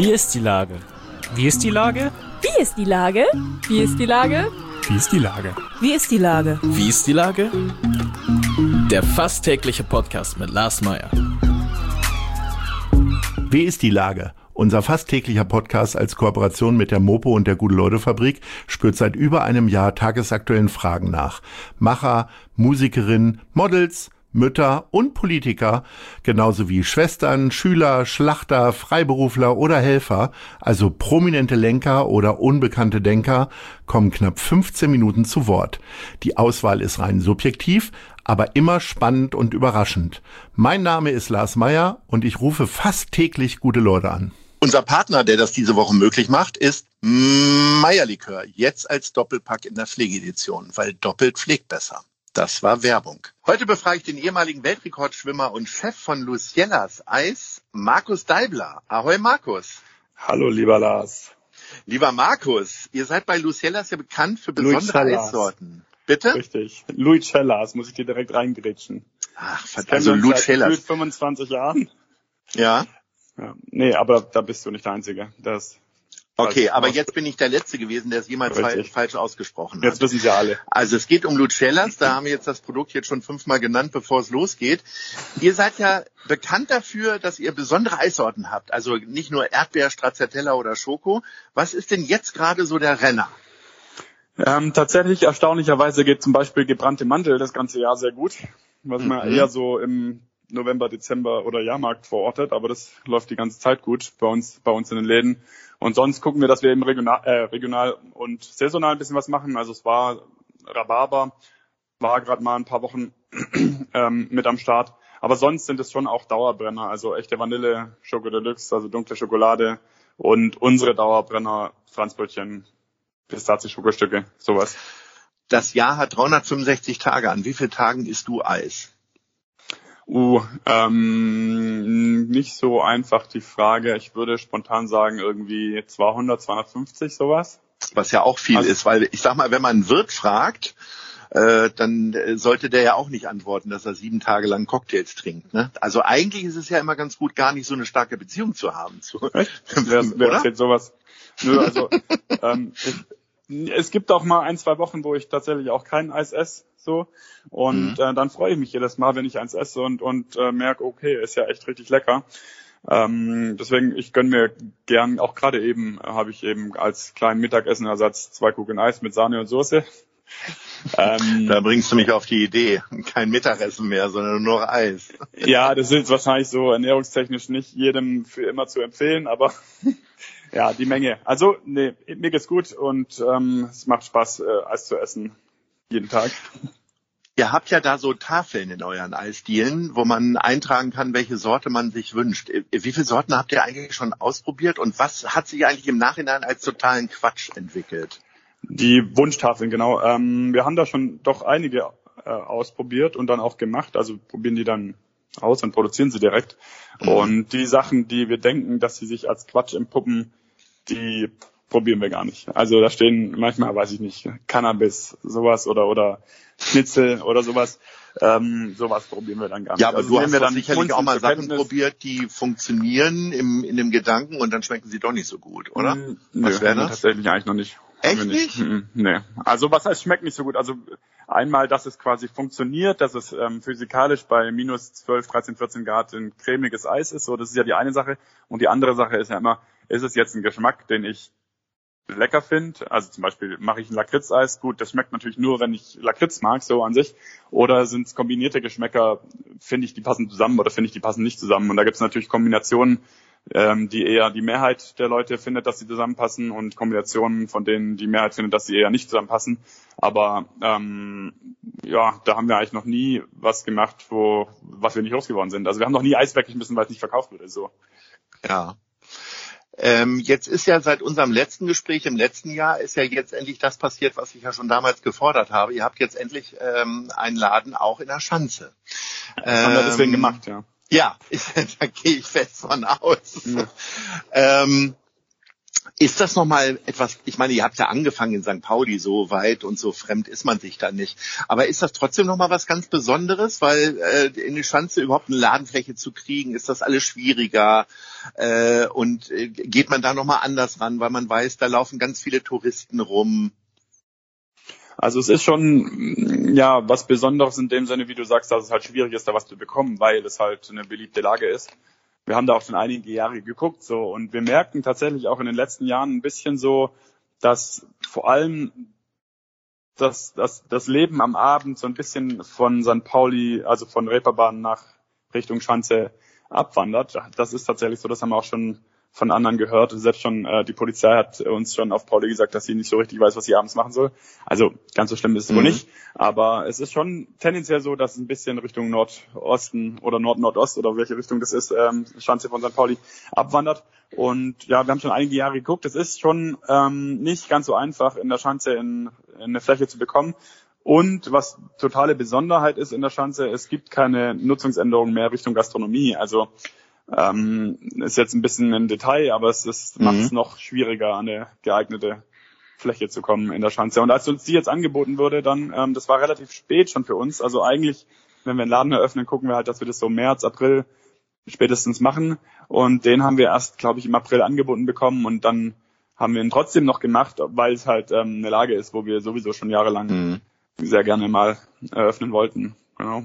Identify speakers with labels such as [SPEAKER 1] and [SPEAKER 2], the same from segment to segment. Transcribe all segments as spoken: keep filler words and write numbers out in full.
[SPEAKER 1] Wie ist die Lage? Wie ist die Lage?
[SPEAKER 2] Wie ist die Lage? Wie ist die Lage?
[SPEAKER 1] Wie ist die Lage?
[SPEAKER 2] Wie ist die Lage?
[SPEAKER 3] Wie ist die Lage? Der fast tägliche Podcast mit Lars Meyer.
[SPEAKER 4] Wie ist die Lage? Unser fast täglicher Podcast als Kooperation mit der Mopo und der Gute-Leute-Fabrik spürt seit über einem Jahr tagesaktuellen Fragen nach. Macher, Musikerinnen, Models, Mütter und Politiker, genauso wie Schwestern, Schüler, Schlachter, Freiberufler oder Helfer, also prominente Lenker oder unbekannte Denker, kommen knapp fünfzehn Minuten zu Wort. Die Auswahl ist rein subjektiv, aber immer spannend und überraschend. Mein Name ist Lars Meyer und ich rufe fast täglich gute Leute an.
[SPEAKER 5] Unser Partner, der das diese Woche möglich macht, ist Meyer-Likör. Jetzt als Doppelpack in der Pflegedition, weil doppelt pflegt besser. Das war Werbung. Heute befrage ich den ehemaligen Weltrekordschwimmer und Chef von Luciellas Eis, Markus Deibler. Ahoi Markus.
[SPEAKER 6] Hallo lieber Lars.
[SPEAKER 5] Lieber Markus, ihr seid bei Luciellas ja bekannt für besondere Eissorten. Bitte?
[SPEAKER 6] Richtig. Luciellas, muss ich dir direkt reingrätschen.
[SPEAKER 5] Ach, verdammt. Also Luciellas.
[SPEAKER 6] Seit fünfundzwanzig Jahren.
[SPEAKER 5] Ja.
[SPEAKER 6] Ja. Nee, aber da bist du nicht der Einzige. Das
[SPEAKER 5] Okay, aber jetzt bin ich der Letzte gewesen, der es jemals fa- falsch ausgesprochen hat.
[SPEAKER 6] Jetzt wissen sie alle.
[SPEAKER 5] Also es geht um Luciellas, da haben wir jetzt das Produkt jetzt schon fünfmal genannt, bevor es losgeht. Ihr seid ja bekannt dafür, dass ihr besondere Eissorten habt, also nicht nur Erdbeer, Stracciatella oder Schoko. Was ist denn jetzt gerade so der Renner?
[SPEAKER 6] Ähm, tatsächlich, erstaunlicherweise geht zum Beispiel gebrannte Mandel das ganze Jahr sehr gut, was
[SPEAKER 5] Mhm.
[SPEAKER 6] man eher so im November, Dezember oder Jahrmarkt verortet, aber das läuft die ganze Zeit gut bei uns, bei uns in den Läden. Und sonst gucken wir, dass wir eben regional, äh, regional und saisonal ein bisschen was machen. Also es war Rhabarber, war gerade mal ein paar Wochen ähm, mit am Start. Aber sonst sind es schon auch Dauerbrenner, also echte Vanille, Schoko Deluxe, also dunkle Schokolade und unsere Dauerbrenner, Franzbrötchen, Pistazie-Schokostücke, sowas.
[SPEAKER 5] Das Jahr hat dreihundertfünfundsechzig Tage. An wie vielen Tagen isst du Eis?
[SPEAKER 6] Uh, ähm, nicht so einfach die Frage. Ich würde spontan sagen irgendwie zweihundert, zweihundertfünfzig, sowas.
[SPEAKER 5] Was ja auch viel
[SPEAKER 6] also,
[SPEAKER 5] ist, weil ich sag mal, wenn man einen Wirt fragt, äh, dann sollte der ja auch nicht antworten, dass er sieben Tage lang Cocktails trinkt. Ne? Also eigentlich ist es ja immer ganz gut, gar nicht so eine starke Beziehung zu haben. Zu,
[SPEAKER 6] wer, wer erzählt sowas? Nö, also ähm, ich, es gibt auch mal ein, zwei Wochen, wo ich tatsächlich auch kein Eis esse, so. Und mhm. äh, dann freue ich mich jedes Mal, wenn ich eins esse und und äh, merke, okay, ist ja echt richtig lecker. Ähm, deswegen, ich gönne mir gern, auch gerade eben äh, habe ich eben als kleinen Mittagessenersatz zwei Kugeln Eis mit Sahne und Soße.
[SPEAKER 5] ähm, da bringst du mich auf die Idee, kein Mittagessen mehr, sondern nur noch Eis.
[SPEAKER 6] Ja, das ist wahrscheinlich so ernährungstechnisch nicht jedem für immer zu empfehlen, aber ja, die Menge. Also, nee, mir geht's gut und ähm, es macht Spaß, äh, Eis zu essen. Jeden Tag.
[SPEAKER 5] Ihr habt ja da so Tafeln in euren Eisdielen, wo man eintragen kann, welche Sorte man sich wünscht. Wie viele Sorten habt ihr eigentlich schon ausprobiert und was hat sich eigentlich im Nachhinein als totalen Quatsch entwickelt?
[SPEAKER 6] Die Wunschtafeln, genau. Ähm, wir haben da schon doch einige äh, ausprobiert und dann auch gemacht. Also probieren die dann aus und produzieren sie direkt. Mhm. Und die Sachen, die wir denken, dass sie sich als Quatsch entpuppen, die probieren wir gar nicht. Also da stehen manchmal, weiß ich nicht, Cannabis, sowas oder oder Schnitzel oder sowas. Ähm, sowas probieren wir dann gar nicht.
[SPEAKER 5] Ja, aber
[SPEAKER 6] also
[SPEAKER 5] du hast
[SPEAKER 6] wir
[SPEAKER 5] dann
[SPEAKER 6] dann
[SPEAKER 5] sicherlich auch mal Sachen probiert, die funktionieren im, in dem Gedanken und dann schmecken sie doch nicht so gut, oder?
[SPEAKER 6] Mm,
[SPEAKER 5] was wäre das?
[SPEAKER 6] Tatsächlich eigentlich noch nicht.
[SPEAKER 5] Echt nicht?
[SPEAKER 6] nicht? Nee. Also was heißt schmeckt nicht so gut? Also einmal, dass es quasi funktioniert, dass es ähm, physikalisch bei minus zwölf, dreizehn, vierzehn Grad ein cremiges Eis ist. So, das ist ja die eine Sache. Und die andere Sache ist ja immer, ist es jetzt ein Geschmack, den ich lecker finde? Also zum Beispiel mache ich ein Lakritzeis. Gut, das schmeckt natürlich nur, wenn ich Lakritz mag, so an sich. Oder sind es kombinierte Geschmäcker, finde ich, die passen zusammen oder finde ich, die passen nicht zusammen. Und da gibt es natürlich Kombinationen, ähm, die eher die Mehrheit der Leute findet, dass sie zusammenpassen und Kombinationen, von denen die Mehrheit findet, dass sie eher nicht zusammenpassen. Aber ähm, ja, da haben wir eigentlich noch nie was gemacht, wo was wir nicht losgeworden sind. Also wir haben noch nie Eis weggeschmissen, weil es nicht verkauft wurde. So.
[SPEAKER 5] Ja. Ähm, jetzt ist ja seit unserem letzten Gespräch im letzten Jahr ist ja jetzt endlich das passiert, was ich ja schon damals gefordert habe. Ihr habt jetzt endlich ähm, einen Laden auch in der Schanze.
[SPEAKER 6] Das ähm, haben wir deswegen gemacht, ja.
[SPEAKER 5] Ja, da gehe ich fest von aus. Ja. Ähm, Ist das nochmal etwas, ich meine, ihr habt ja angefangen in Sankt Pauli, so weit und so fremd ist man sich da nicht. Aber ist das trotzdem nochmal was ganz Besonderes? Weil äh, in die Schanze überhaupt eine Ladenfläche zu kriegen, ist das alles schwieriger? Äh, und äh, geht man da nochmal anders ran, weil man weiß, da laufen ganz viele Touristen rum?
[SPEAKER 6] Also es ist schon ja was Besonderes in dem Sinne, wie du sagst, dass es halt schwierig ist, da was zu bekommen, weil es halt eine beliebte Lage ist. Wir haben da auch schon einige Jahre geguckt so und wir merken tatsächlich auch in den letzten Jahren ein bisschen so, dass vor allem das, das, das Leben am Abend so ein bisschen von Sankt Pauli, also von Reeperbahn nach Richtung Schanze abwandert. Das ist tatsächlich so, das haben wir auch schon von anderen gehört. Selbst schon äh, die Polizei hat uns schon auf Pauli gesagt, dass sie nicht so richtig weiß, was sie abends machen soll. Also ganz so schlimm ist es wohl
[SPEAKER 5] mhm.
[SPEAKER 6] nicht. Aber es ist schon tendenziell so, dass es ein bisschen Richtung Nordosten oder Nord-Nordost oder welche Richtung das ist, ähm, Schanze von Sankt Pauli abwandert. Und ja, wir haben schon einige Jahre geguckt. Es ist schon ähm, nicht ganz so einfach, in der Schanze in, in eine Fläche zu bekommen. Und was totale Besonderheit ist in der Schanze, es gibt keine Nutzungsänderung mehr Richtung Gastronomie. Also Ähm, ist jetzt ein bisschen ein Detail, aber es ist, mhm. macht es noch schwieriger, an eine geeignete Fläche zu kommen in der Schanze. Und als uns die jetzt angeboten wurde, dann, ähm, das war relativ spät schon für uns. Also eigentlich, wenn wir einen Laden eröffnen, gucken wir halt, dass wir das so März, April spätestens machen. Und den haben wir erst, glaube ich, im April angeboten bekommen. Und dann haben wir ihn trotzdem noch gemacht, weil es halt ähm, eine Lage ist, wo wir sowieso schon jahrelang mhm. sehr gerne mal eröffnen wollten. Genau.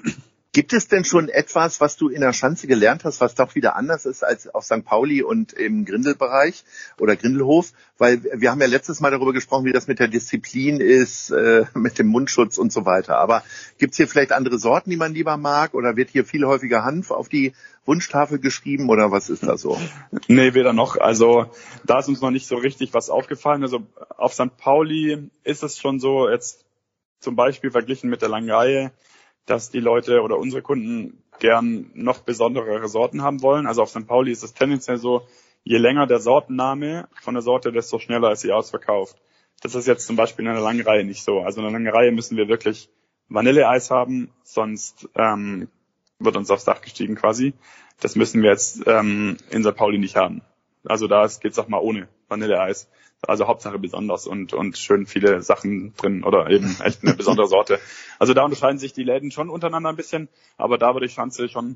[SPEAKER 5] Gibt es denn schon etwas, was du in der Schanze gelernt hast, was doch wieder anders ist als auf Sankt Pauli und im Grindelbereich oder Grindelhof? Weil wir haben ja letztes Mal darüber gesprochen, wie das mit der Disziplin ist, äh, mit dem Mundschutz und so weiter. Aber gibt es hier vielleicht andere Sorten, die man lieber mag? Oder wird hier viel häufiger Hanf auf die Wunschtafel geschrieben? Oder was ist da so?
[SPEAKER 6] Nee, weder noch. Also da ist uns noch nicht so richtig was aufgefallen. Also auf Sankt Pauli ist es schon so, jetzt zum Beispiel verglichen mit der langen Reihe, dass die Leute oder unsere Kunden gern noch besondere Sorten haben wollen. Also auf Sankt Pauli ist es tendenziell so, je länger der Sortenname von der Sorte, desto schneller ist sie ausverkauft. Das ist jetzt zum Beispiel in einer langen Reihe nicht so. Also in einer langen Reihe müssen wir wirklich Vanilleeis haben, sonst ähm, wird uns aufs Dach gestiegen quasi. Das müssen wir jetzt ähm, in Sankt Pauli nicht haben. Also da geht's auch mal ohne Vanilleeis. Also Hauptsache besonders und und schön viele Sachen drin oder eben echt eine besondere Sorte. Also da unterscheiden sich die Läden schon untereinander ein bisschen, aber da würde ich Schanze schon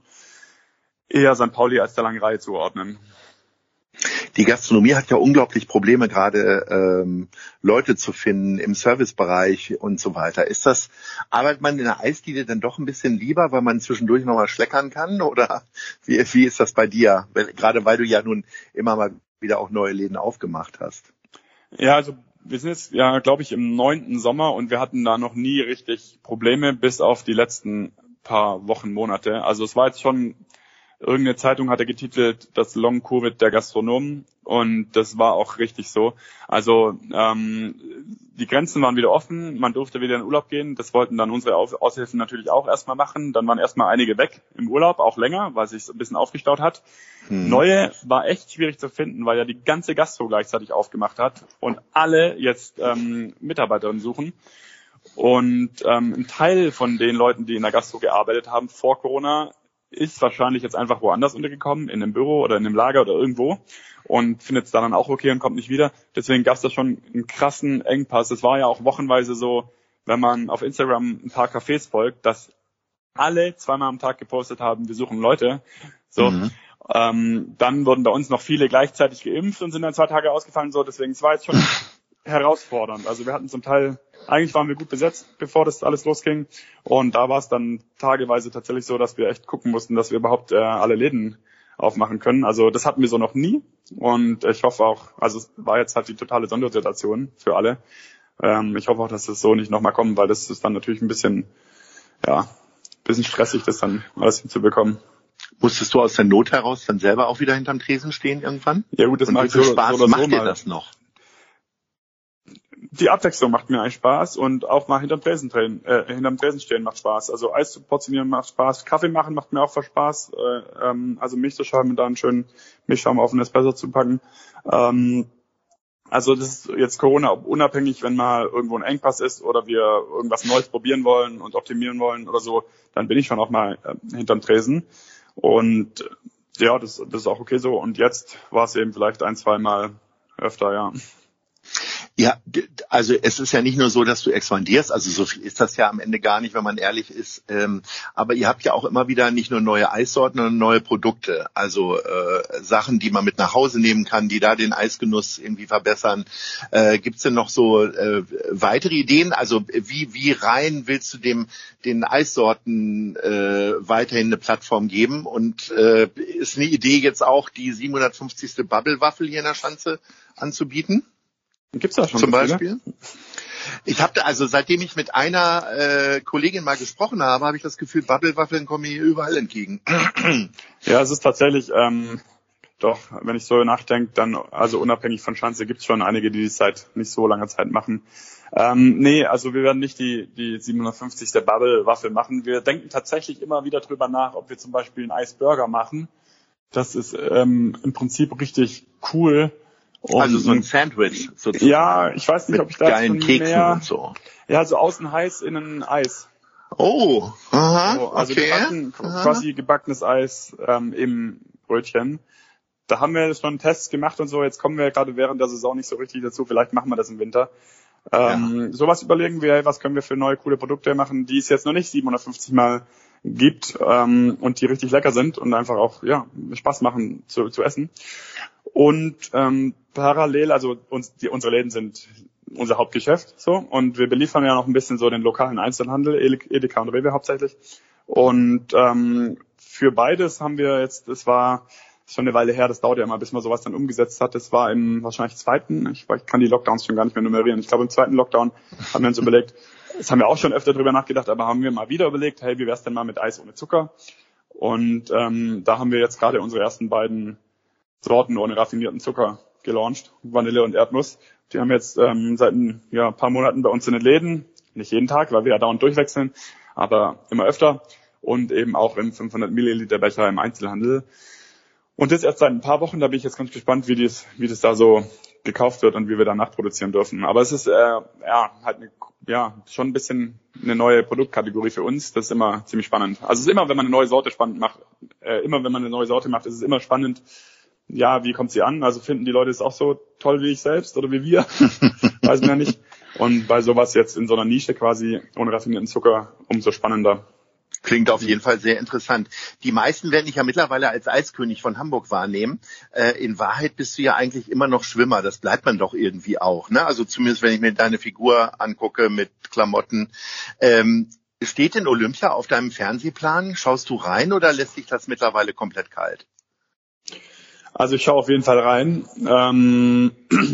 [SPEAKER 6] eher Sankt Pauli als der langen Reihe zuordnen.
[SPEAKER 5] Die Gastronomie hat ja unglaublich Probleme, gerade ähm, Leute zu finden im Servicebereich und so weiter. Ist das, arbeitet man in der Eisdiele dann doch ein bisschen lieber, weil man zwischendurch nochmal schleckern kann? Oder wie, wie ist das bei dir? Weil, gerade weil du ja nun immer mal wieder auch neue Läden aufgemacht hast.
[SPEAKER 6] Ja, also wir sind jetzt, ja, glaube ich, im neunten Sommer und wir hatten da noch nie richtig Probleme, bis auf die letzten paar Wochen, Monate. Also es war jetzt schon, irgendeine Zeitung hatte getitelt, das Long-Covid der Gastronomen und das war auch richtig so. Also ähm, die Grenzen waren wieder offen, man durfte wieder in Urlaub gehen. Das wollten dann unsere Aushilfen natürlich auch erstmal machen. Dann waren erstmal einige weg im Urlaub, auch länger, weil es sich ein bisschen aufgestaut hat. Hm. Neue war echt schwierig zu finden, weil ja die ganze Gastro gleichzeitig aufgemacht hat und alle jetzt ähm, Mitarbeiterinnen suchen. Und ähm, ein Teil von den Leuten, die in der Gastro gearbeitet haben vor Corona, ist wahrscheinlich jetzt einfach woanders untergekommen, in einem Büro oder in einem Lager oder irgendwo und findet es dann auch okay und kommt nicht wieder. Deswegen gab es da schon einen krassen Engpass. Es war ja auch wochenweise so, wenn man auf Instagram ein paar Cafés folgt, dass alle zweimal am Tag gepostet haben, wir suchen Leute. So, mhm. ähm, dann wurden bei uns noch viele gleichzeitig geimpft und sind dann zwei Tage ausgefallen. So, deswegen es war jetzt schon herausfordernd. Also wir hatten zum Teil, eigentlich waren wir gut besetzt, bevor das alles losging. Und da war es dann tageweise tatsächlich so, dass wir echt gucken mussten, dass wir überhaupt äh, alle Läden aufmachen können. Also das hatten wir so noch nie. Und ich hoffe auch, also es war jetzt halt die totale Sondersituation für alle. Ähm, ich hoffe auch, dass das so nicht nochmal kommt, weil das ist dann natürlich ein bisschen, ja, ein bisschen stressig, das dann alles hinzubekommen.
[SPEAKER 5] Musstest du aus der Not heraus dann selber auch wieder hinterm Tresen stehen irgendwann?
[SPEAKER 6] Ja gut, das mache ich so,
[SPEAKER 5] Spaß
[SPEAKER 6] so oder
[SPEAKER 5] macht
[SPEAKER 6] so
[SPEAKER 5] dir
[SPEAKER 6] mal.
[SPEAKER 5] Das noch?
[SPEAKER 6] Die Abwechslung macht mir eigentlich Spaß und auch mal hinterm Tresen drehen, äh, hinterm Tresen stehen macht Spaß. Also Eis zu portionieren macht Spaß, Kaffee machen macht mir auch Spaß. Äh, ähm, also Milch zu schäumen und da einen schönen Milchschaum auf den Espresso zu packen. Ähm, also das ist jetzt Corona unabhängig, wenn mal irgendwo ein Engpass ist oder wir irgendwas Neues probieren wollen und optimieren wollen oder so, dann bin ich schon auch mal äh, hinterm Tresen. Und ja, das, das ist auch okay so. Und jetzt war es eben vielleicht ein, zwei Mal öfter, ja.
[SPEAKER 5] Ja, also es ist ja nicht nur so, dass du expandierst, also so viel ist das ja am Ende gar nicht, wenn man ehrlich ist, ähm, aber ihr habt ja auch immer wieder nicht nur neue Eissorten, sondern neue Produkte, also äh, Sachen, die man mit nach Hause nehmen kann, die da den Eisgenuss irgendwie verbessern. Äh, gibt's denn noch so äh, weitere Ideen? Also wie wie rein willst du dem den Eissorten äh, weiterhin eine Plattform geben? Und äh, ist eine Idee jetzt auch, die siebenhundertfünfzigste Bubble-Waffel hier in der Schanze anzubieten?
[SPEAKER 6] Gibt's da schon
[SPEAKER 5] Zum
[SPEAKER 6] so viele?
[SPEAKER 5] Beispiel? Ich habe also seitdem ich mit einer äh, Kollegin mal gesprochen habe, habe ich das Gefühl, Bubble-Waffeln kommen mir überall entgegen.
[SPEAKER 6] Ja, es ist tatsächlich, ähm, doch, wenn ich so nachdenke, dann, also unabhängig von Schanze, gibt's schon einige, die das seit nicht so langer Zeit machen. Ähm, nee, also wir werden nicht die, die siebenhundertfünfzigste Bubble-Waffel machen. Wir denken tatsächlich immer wieder drüber nach, ob wir zum Beispiel einen Eisburger machen. Das ist ähm, im Prinzip richtig cool. Und,
[SPEAKER 5] also so ein Sandwich sozusagen.
[SPEAKER 6] Ja, ich weiß nicht, ob ich da
[SPEAKER 5] geilen
[SPEAKER 6] jetzt
[SPEAKER 5] Keksen
[SPEAKER 6] mehr,
[SPEAKER 5] und so.
[SPEAKER 6] Ja, so außen heiß, innen Eis.
[SPEAKER 5] Oh, aha,
[SPEAKER 6] So, also
[SPEAKER 5] okay.
[SPEAKER 6] gebacken,
[SPEAKER 5] Aha.
[SPEAKER 6] quasi gebackenes Eis ähm, im Brötchen. Da haben wir schon Tests gemacht und so. Jetzt kommen wir gerade während der Saison nicht so richtig dazu. Vielleicht machen wir das im Winter. Ähm, ja. Sowas überlegen wir, was können wir für neue coole Produkte machen, die es jetzt noch nicht siebenhundertfünfzig Mal gibt ähm, und die richtig lecker sind und einfach auch ja Spaß machen zu, zu essen. Und ähm, parallel, also uns, die, unsere Läden sind unser Hauptgeschäft so und wir beliefern ja noch ein bisschen so den lokalen Einzelhandel, Edeka und Rewe hauptsächlich. Und ähm, für beides haben wir jetzt, das war schon eine Weile her, das dauert ja immer, bis man sowas dann umgesetzt hat. Das war im wahrscheinlich zweiten, ich, ich kann die Lockdowns schon gar nicht mehr nummerieren. Ich glaube im zweiten Lockdown haben wir uns überlegt, das haben wir auch schon öfter drüber nachgedacht, aber haben wir mal wieder überlegt, hey, wie wär's denn mal mit Eis ohne Zucker? Und ähm, da haben wir jetzt gerade unsere ersten beiden Sorten ohne raffinierten Zucker gelauncht, Vanille und Erdnuss. Die haben jetzt ähm, seit ein ja, paar Monaten bei uns in den Läden, nicht jeden Tag, weil wir ja dauernd durchwechseln, aber immer öfter und eben auch im fünfhundert Milliliter Becher im Einzelhandel. Und das erst seit ein paar Wochen, da bin ich jetzt ganz gespannt, wie das, wie das da so gekauft wird und wie wir da nachproduzieren dürfen. Aber es ist äh, ja halt eine, ja schon ein bisschen eine neue Produktkategorie für uns. Das ist immer ziemlich spannend. Also es ist immer, wenn man eine neue Sorte spannend macht, äh, immer wenn man eine neue Sorte macht, ist es immer spannend. Ja, wie kommt sie an? Also finden die Leute es auch so toll wie ich selbst oder wie wir? Weiß man ja nicht. Und bei sowas jetzt in so einer Nische quasi ohne raffinierten Zucker umso spannender.
[SPEAKER 5] Klingt auf jeden Fall sehr interessant. Die meisten werden dich ja mittlerweile als Eiskönig von Hamburg wahrnehmen. Äh, in Wahrheit bist du ja eigentlich immer noch Schwimmer. Das bleibt man doch irgendwie auch, ne? Also zumindest, wenn ich mir deine Figur angucke mit Klamotten. Ähm, steht denn Olympia auf deinem Fernsehplan? Schaust du rein oder lässt dich das mittlerweile komplett kalt?
[SPEAKER 6] Also ich schaue auf jeden Fall rein. Ähm,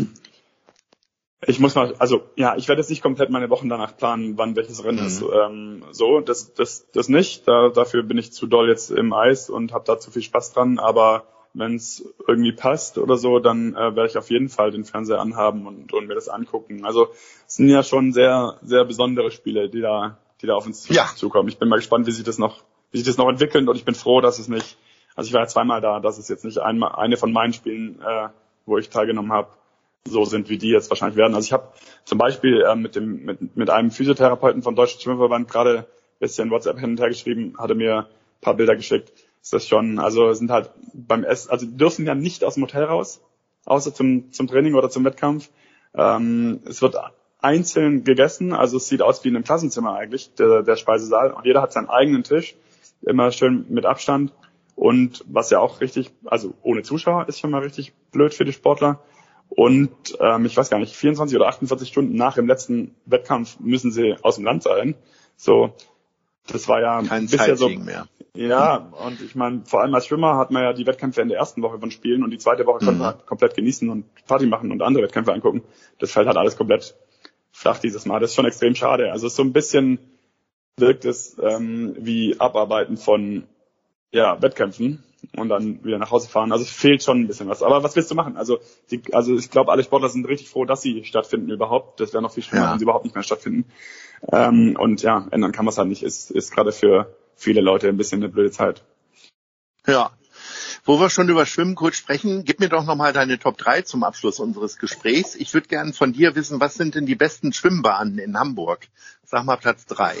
[SPEAKER 6] ich muss mal, also ja, ich werde jetzt nicht komplett meine Wochen danach planen, wann welches Rennen mhm. ist. Ähm, so, das, das, das nicht. Da, dafür bin ich zu doll jetzt im Eis und habe da zu viel Spaß dran. Aber wenn es irgendwie passt oder so, dann äh, werde ich auf jeden Fall den Fernseher anhaben und, und mir das angucken. Also es sind ja schon sehr, sehr besondere Spiele, die da, die da auf uns
[SPEAKER 5] ja.
[SPEAKER 6] zukommen. Ich bin mal gespannt, wie sich das noch, wie sich das noch entwickelt und ich bin froh, dass es nicht. Also ich war ja zweimal da, dass es jetzt nicht einmal eine von meinen Spielen, äh, wo ich teilgenommen habe, so sind, wie die jetzt wahrscheinlich werden. Also ich habe zum Beispiel äh, mit dem mit, mit einem Physiotherapeuten vom Deutschen Schwimmverband gerade ein bisschen WhatsApp hin und her geschrieben, hatte mir ein paar Bilder geschickt. Ist das schon, also sind halt beim Essen, also die dürfen ja nicht aus dem Hotel raus, außer zum zum Training oder zum Wettkampf. Ähm, es wird einzeln gegessen, also es sieht aus wie in einem Klassenzimmer eigentlich, der, der Speisesaal. Und jeder hat seinen eigenen Tisch, immer schön mit Abstand. Und was ja auch richtig, also ohne Zuschauer ist schon mal richtig blöd für die Sportler. Und ähm, ich weiß gar nicht, vierundzwanzig oder achtundvierzig Stunden nach dem letzten Wettkampf müssen sie aus dem Land sein. So, das war ja
[SPEAKER 5] kein
[SPEAKER 6] bisher so.
[SPEAKER 5] Mehr.
[SPEAKER 6] Ja, und ich meine, vor allem als Schwimmer hat man ja die Wettkämpfe in der ersten Woche von Spielen und die zweite Woche mhm. konnte man halt komplett genießen und Party machen und andere Wettkämpfe angucken. Das fällt halt alles komplett flach dieses Mal. Das ist schon extrem schade. Also so ein bisschen wirkt es ähm, wie Abarbeiten von ja, Wettkämpfen und dann wieder nach Hause fahren. Also es fehlt schon ein bisschen was. Aber was willst du machen? Also die, also ich glaube, alle Sportler sind richtig froh, dass sie stattfinden überhaupt. Das wäre noch viel schlimmer,
[SPEAKER 5] ja.
[SPEAKER 6] wenn sie überhaupt nicht mehr stattfinden. Ähm, und ja, ändern kann man es halt nicht. Ist, ist gerade für viele Leute ein bisschen eine blöde Zeit.
[SPEAKER 5] Ja. Wo wir schon über Schwimmen kurz sprechen, gib mir doch nochmal deine Top drei zum Abschluss unseres Gesprächs. Ich würde gerne von dir wissen, was sind denn die besten Schwimmbahnen in Hamburg? Sag mal Platz drei.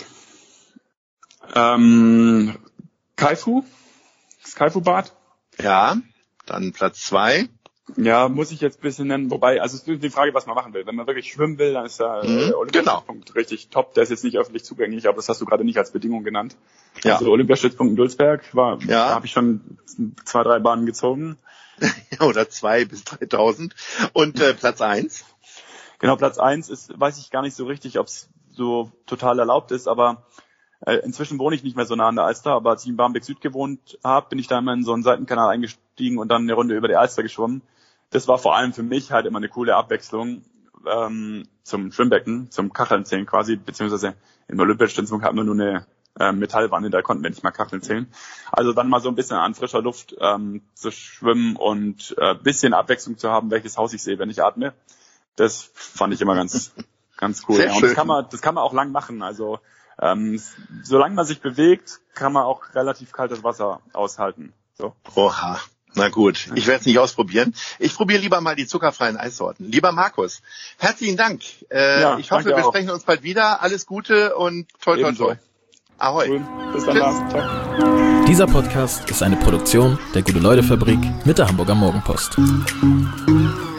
[SPEAKER 6] Ähm, Kaifu. Das Kaifu-Bad.
[SPEAKER 5] Ja, dann Platz zwei.
[SPEAKER 6] Ja, muss ich jetzt ein bisschen nennen, wobei, also es ist die Frage, was man machen will. Wenn man wirklich schwimmen will, dann ist der
[SPEAKER 5] Mhm,
[SPEAKER 6] äh, Olympiastützpunkt genau. richtig top. Der ist jetzt nicht öffentlich zugänglich, aber das hast du gerade nicht als Bedingung genannt.
[SPEAKER 5] Ja.
[SPEAKER 6] Also Olympiastützpunkt in Dulsberg, war,
[SPEAKER 5] Ja.
[SPEAKER 6] da habe ich schon zwei, drei Bahnen gezogen.
[SPEAKER 5] Oder zwei bis dreitausend. Und äh, Platz eins?
[SPEAKER 6] Genau, Platz eins ist, weiß ich gar nicht so richtig, ob es so total erlaubt ist, aber äh, inzwischen wohne ich nicht mehr so nah an der Alster, aber als ich in Barmbek Süd gewohnt habe, bin ich da immer in so einen Seitenkanal eingestiegen und dann eine Runde über die Alster geschwommen. Das war vor allem für mich halt immer eine coole Abwechslung ähm, zum Schwimmbecken, zum Kacheln zählen quasi, beziehungsweise im Olympiastützpunkt hatten wir nur eine äh, Metallwanne, da konnten wir nicht mal Kacheln zählen. Also dann mal so ein bisschen an frischer Luft ähm, zu schwimmen und äh, bisschen Abwechslung zu haben, welches Haus ich sehe, wenn ich atme. Das fand ich immer ganz ganz cool.
[SPEAKER 5] Sehr
[SPEAKER 6] Ja, und
[SPEAKER 5] schön.
[SPEAKER 6] das kann man das kann man auch lang machen. Also ähm, solange man sich bewegt, kann man auch relativ kaltes Wasser aushalten. So.
[SPEAKER 5] Oha. Na gut, ich werde es nicht ausprobieren. Ich probiere lieber mal die zuckerfreien Eissorten. Lieber Markus, herzlichen Dank. Äh,
[SPEAKER 6] Ja,
[SPEAKER 5] ich hoffe,
[SPEAKER 6] danke
[SPEAKER 5] wir
[SPEAKER 6] auch.
[SPEAKER 5] sprechen uns bald wieder. Alles Gute und toi toi
[SPEAKER 6] Ebenso.
[SPEAKER 5] toi. Ahoi.
[SPEAKER 6] Cool. Bis dann.
[SPEAKER 5] Tschüss.
[SPEAKER 6] Ciao.
[SPEAKER 3] Dieser Podcast ist eine Produktion der Gute-Leute-Fabrik mit der Hamburger Morgenpost.